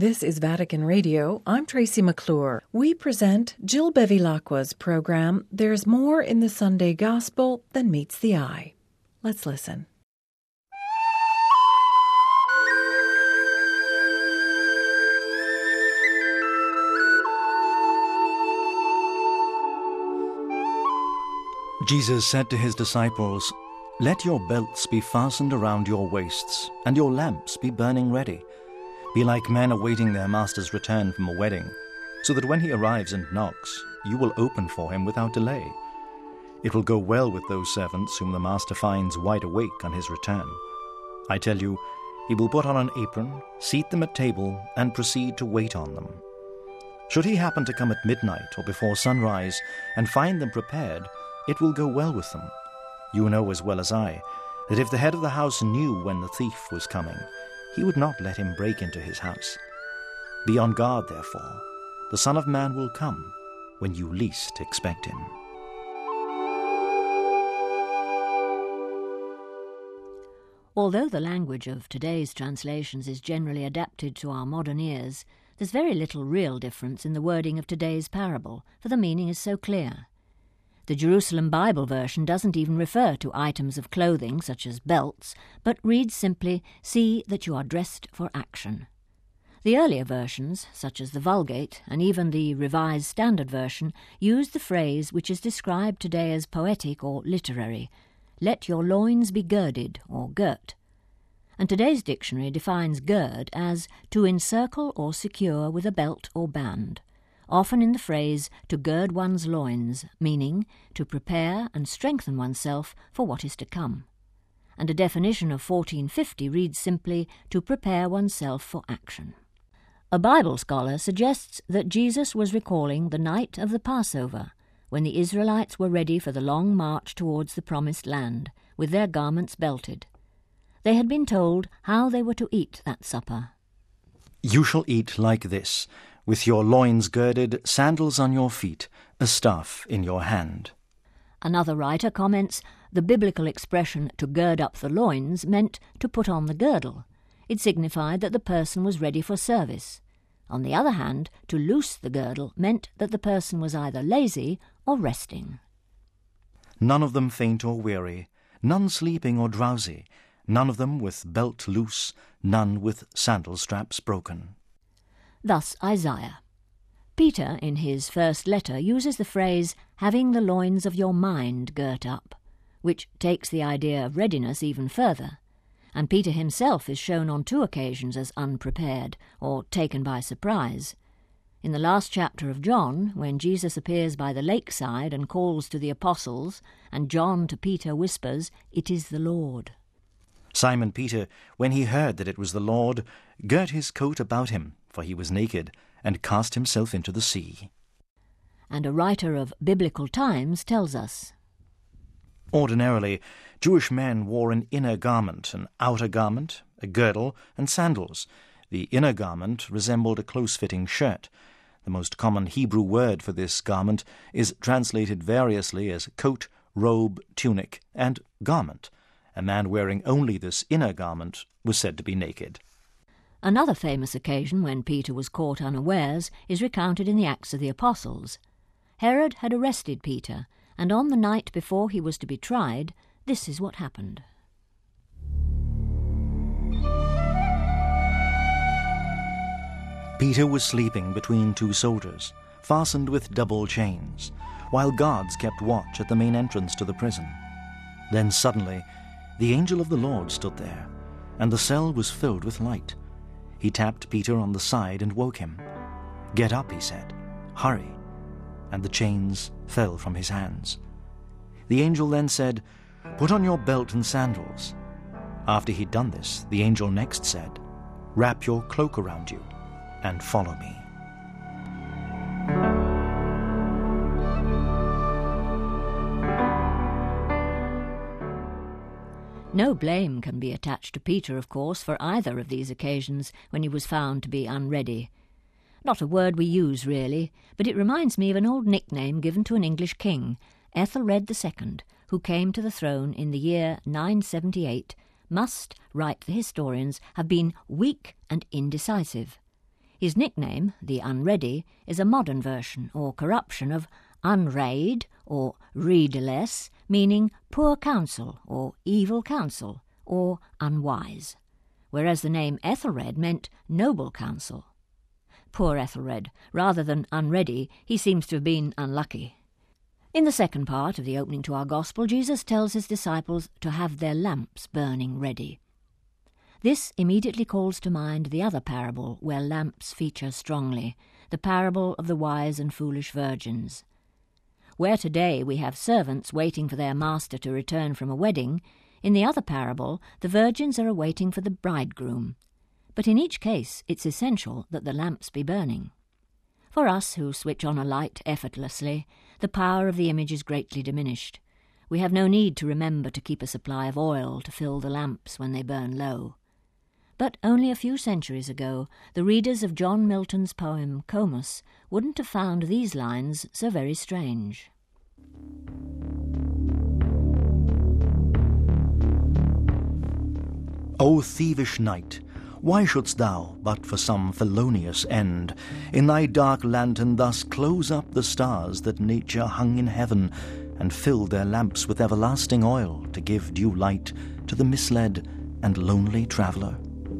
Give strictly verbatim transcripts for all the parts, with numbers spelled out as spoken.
This is Vatican Radio. I'm Tracy McClure. We present Jill Bevilacqua's program, There's More in the Sunday Gospel Than Meets the Eye. Let's listen. Jesus said to his disciples, "Let your belts be fastened around your waists, and your lamps be burning ready. Be like men awaiting their master's return from a wedding, so that when he arrives and knocks, you will open for him without delay. It will go well with those servants whom the master finds wide awake on his return. I tell you, he will put on an apron, seat them at table, and proceed to wait on them. Should he happen to come at midnight or before sunrise and find them prepared, it will go well with them. You know as well as I that if the head of the house knew when the thief was coming, he would not let him break into his house. Be on guard, therefore. The Son of Man will come when you least expect him." Although the language of today's translations is generally adapted to our modern ears, there's very little real difference in the wording of today's parable, for the meaning is so clear. The Jerusalem Bible version doesn't even refer to items of clothing, such as belts, but reads simply, "See that you are dressed for action." The earlier versions, such as the Vulgate and even the Revised Standard Version, use the phrase which is described today as poetic or literary, "Let your loins be girded," or girt. And today's dictionary defines gird as to encircle or secure with a belt or band, often in the phrase to gird one's loins, meaning to prepare and strengthen oneself for what is to come. And a definition of fourteen fifty reads simply to prepare oneself for action. A Bible scholar suggests that Jesus was recalling the night of the Passover, when the Israelites were ready for the long march towards the Promised Land, with their garments belted. They had been told how they were to eat that supper. "You shall eat like this, with your loins girded, sandals on your feet, a staff in your hand." Another writer comments, the biblical expression to gird up the loins meant to put on the girdle. It signified that the person was ready for service. On the other hand, to loose the girdle meant that the person was either lazy or resting. "None of them faint or weary, none sleeping or drowsy, none of them with belt loose, none with sandal straps broken." Thus Isaiah. Peter, in his first letter, uses the phrase, "having the loins of your mind girt up," which takes the idea of readiness even further. And Peter himself is shown on two occasions as unprepared, or taken by surprise. In the last chapter of John, when Jesus appears by the lakeside and calls to the apostles, and John to Peter whispers, "It is the Lord." Simon Peter, when he heard that it was the Lord, girt his coat about him, for he was naked, and cast himself into the sea. And a writer of biblical times tells us, "Ordinarily, Jewish men wore an inner garment, an outer garment, a girdle, and sandals. The inner garment resembled a close-fitting shirt. The most common Hebrew word for this garment is translated variously as coat, robe, tunic, and garment. A man wearing only this inner garment was said to be naked." Another famous occasion when Peter was caught unawares is recounted in the Acts of the Apostles. Herod had arrested Peter, and on the night before he was to be tried, this is what happened. Peter was sleeping between two soldiers, fastened with double chains, while guards kept watch at the main entrance to the prison. Then suddenly, the angel of the Lord stood there, and the cell was filled with light. He tapped Peter on the side and woke him. "Get up," he said. "Hurry." And the chains fell from his hands. The angel then said, "Put on your belt and sandals." After he'd done this, the angel next said, "Wrap your cloak around you and follow me." No blame can be attached to Peter, of course, for either of these occasions when he was found to be unready. Not a word we use, really, but it reminds me of an old nickname given to an English king, Ethelred the Second, who came to the throne in the year nine seventy-eight, must, write the historians, have been weak and indecisive. His nickname, the Unready, is a modern version or corruption of unreid or redeless, meaning poor counsel or evil counsel or unwise, whereas the name Ethelred meant noble counsel. Poor Ethelred, rather than unready, he seems to have been unlucky. In the second part of the opening to our Gospel, Jesus tells his disciples to have their lamps burning ready. This immediately calls to mind the other parable where lamps feature strongly, the parable of the wise and foolish virgins. Where today we have servants waiting for their master to return from a wedding, in the other parable the virgins are awaiting for the bridegroom. But in each case it's essential that the lamps be burning. For us who switch on a light effortlessly, the power of the image is greatly diminished. We have no need to remember to keep a supply of oil to fill the lamps when they burn low. But only a few centuries ago, the readers of John Milton's poem Comus wouldn't have found these lines so very strange. O thievish night, why shouldst thou, but for some felonious end, in thy dark lantern thus close up the stars that nature hung in heaven, and filled their lamps with everlasting oil to give due light to the misled and lonely traveller?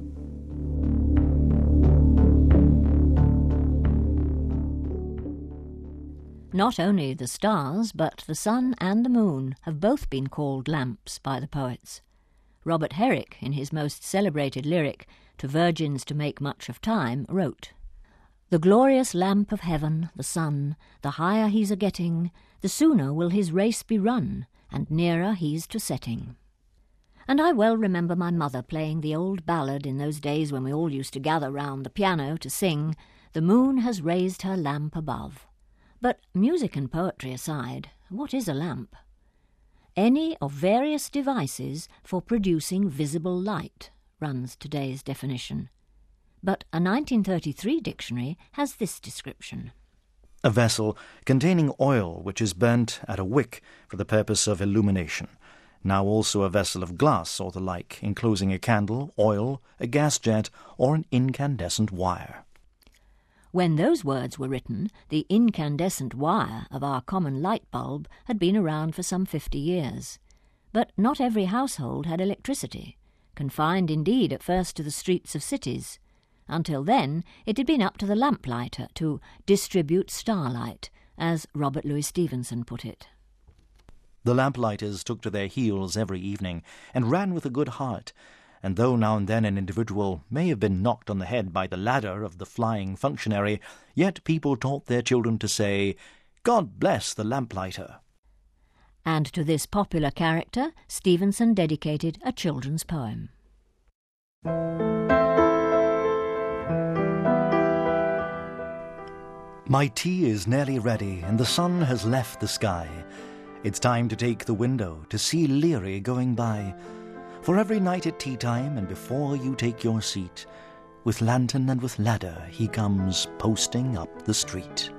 Not only the stars, but the sun and the moon have both been called lamps by the poets. Robert Herrick, in his most celebrated lyric, To Virgins to Make Much of Time, wrote, "The glorious lamp of heaven, the sun, the higher he's a-getting, the sooner will his race be run, and nearer he's to setting." And I well remember my mother playing the old ballad in those days when we all used to gather round the piano to sing, "The moon has raised her lamp above." But music and poetry aside, what is a lamp? Any of various devices for producing visible light, runs today's definition. But a nineteen thirty-three dictionary has this description. A vessel containing oil which is burnt at a wick for the purpose of illumination. Now also a vessel of glass or the like, enclosing a candle, oil, a gas jet, or an incandescent wire. When those words were written, the incandescent wire of our common light bulb had been around for some fifty years. But not every household had electricity, confined indeed at first to the streets of cities. Until then it had been up to the lamplighter to distribute starlight, as Robert Louis Stevenson put it. The lamplighters took to their heels every evening, and ran with a good heart, and though now and then an individual may have been knocked on the head by the ladder of the flying functionary, yet people taught their children to say, "God bless the lamplighter." And to this popular character Stevenson dedicated a children's poem. My tea is nearly ready, and the sun has left the sky. It's time to take the window to see Leary going by. For every night at tea-time and before you take your seat, with lantern and with ladder he comes posting up the street.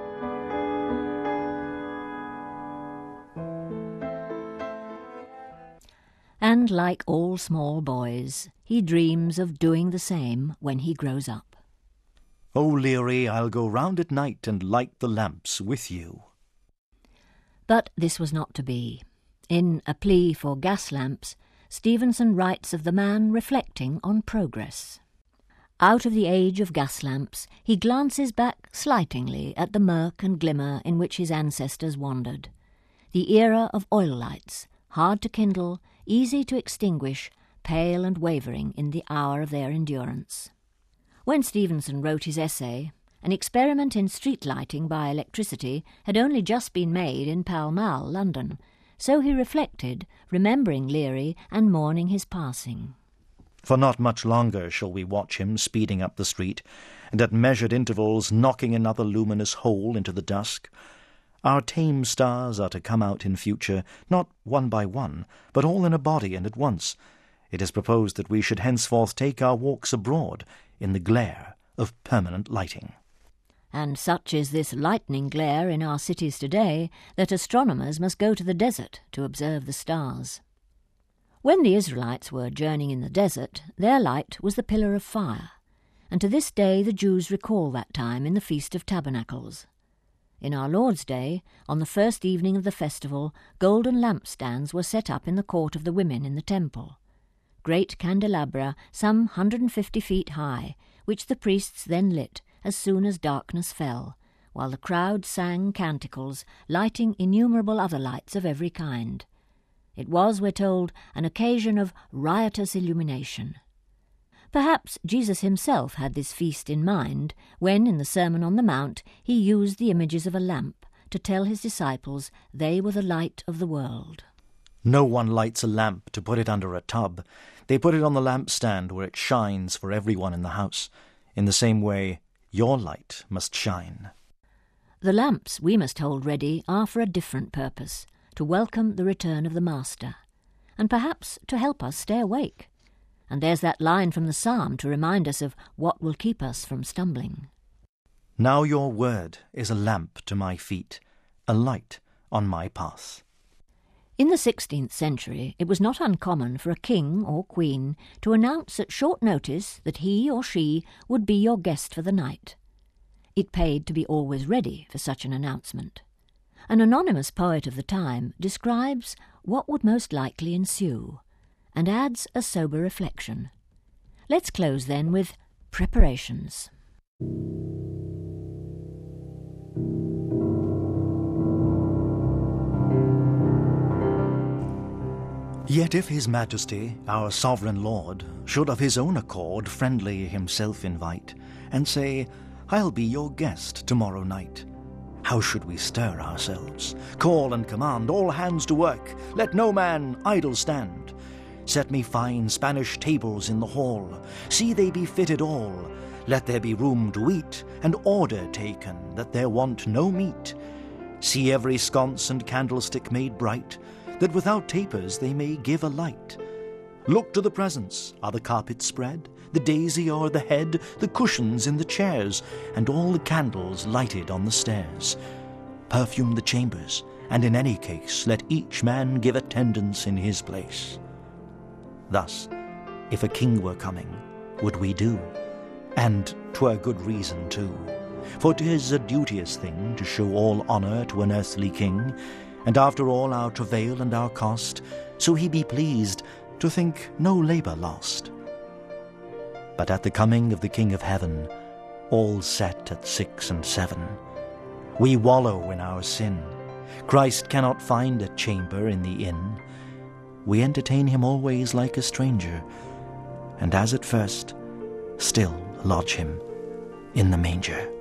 And like all small boys, he dreams of doing the same when he grows up. Oh, Leary, I'll go round at night and light the lamps with you. But this was not to be. In A Plea for Gas Lamps, Stevenson writes of the man reflecting on progress. Out of the age of gas lamps, he glances back slightingly at the murk and glimmer in which his ancestors wandered. The era of oil lights, hard to kindle, easy to extinguish, pale and wavering in the hour of their endurance. When Stevenson wrote his essay, an experiment in street lighting by electricity had only just been made in Pall Mall, London, so he reflected, remembering Leary and mourning his passing. For not much longer shall we watch him speeding up the street, and at measured intervals knocking another luminous hole into the dusk. Our tame stars are to come out in future, not one by one, but all in a body and at once. It is proposed that we should henceforth take our walks abroad in the glare of permanent lighting. And such is this lightning glare in our cities today that astronomers must go to the desert to observe the stars. When the Israelites were journeying in the desert, their light was the pillar of fire. and to this day the Jews recall that time in the Feast of Tabernacles. In our Lord's day, on the first evening of the festival, golden lampstands were set up in the court of the women in the temple. Great candelabra, some one hundred fifty feet high, which the priests then lit as soon as darkness fell, while the crowd sang canticles, lighting innumerable other lights of every kind. It was, we're told, an occasion of riotous illumination. Perhaps Jesus himself had this feast in mind when, in the Sermon on the Mount, he used the images of a lamp to tell his disciples they were the light of the world. No one lights a lamp to put it under a tub. They put it on the lampstand where it shines for everyone in the house. In the same way, your light must shine. The lamps we must hold ready are for a different purpose, to welcome the return of the Master, and perhaps to help us stay awake. And there's that line from the psalm to remind us of what will keep us from stumbling. Now your word is a lamp to my feet, a light on my path. In the sixteenth century, it was not uncommon for a king or queen to announce at short notice that he or she would be your guest for the night. It paid to be always ready for such an announcement. An anonymous poet of the time describes what would most likely ensue, and adds a sober reflection. Let's close then with preparations. Yet if His Majesty, our sovereign Lord, should of his own accord friendly himself invite, and say, I'll be your guest tomorrow night, how should we stir ourselves? Call and command all hands to work, let no man idle stand. Set me fine Spanish tables in the hall, see they be fitted all. Let there be room to eat, and order taken, that there want no meat. See every sconce and candlestick made bright, that without tapers they may give a light. Look to the presents, are the carpets spread, the daisy o'er the head, the cushions in the chairs, and all the candles lighted on the stairs. Perfume the chambers, and in any case let each man give attendance in his place. Thus, if a king were coming, would we do, and 'twere good reason too. For 'tis a duteous thing to show all honour to an earthly king, and after all our travail and our cost, so he be pleased to think no labour lost. But at the coming of the King of Heaven, all set at six and seven, we wallow in our sin. Christ cannot find a chamber in the inn. We entertain him always like a stranger, and as at first, still lodge him in the manger.